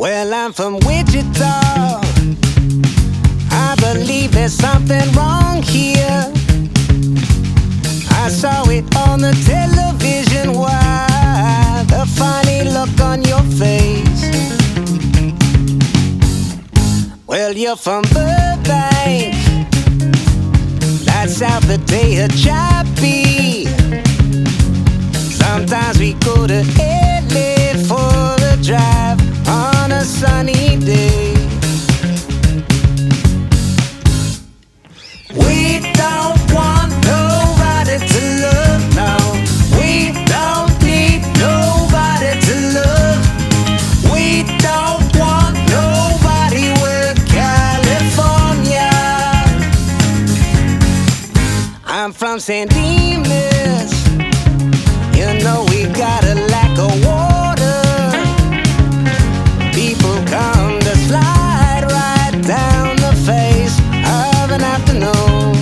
Well, I'm from Wichita. I believe there's something wrong here. I saw it on the television. Why the funny look on your face? Well, you're from Burbank. That's south of Tehachapi. Sometimes we go to LA for a drive on a sunny day. We don't want nobody to love now. We don't need nobody to love. We don't want nobody with California. I'm from San Dimas. You know we got a lack of water. People come to slide right down the face of an afternoon.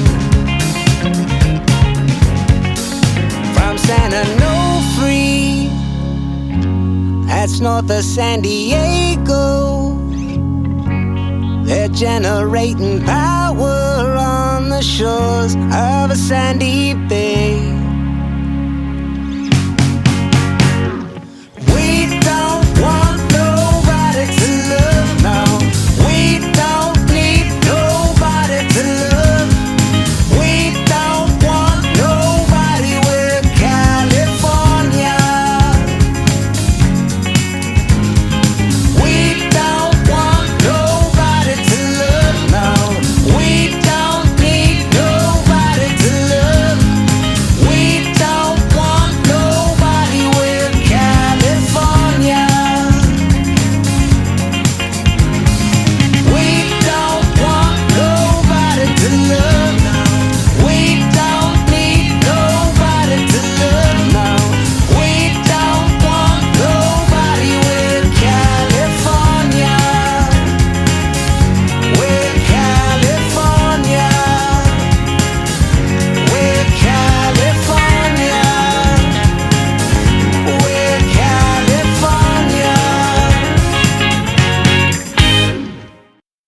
From San Onofre, that's north of San Diego. They're generating power on the shores of a sandy bay.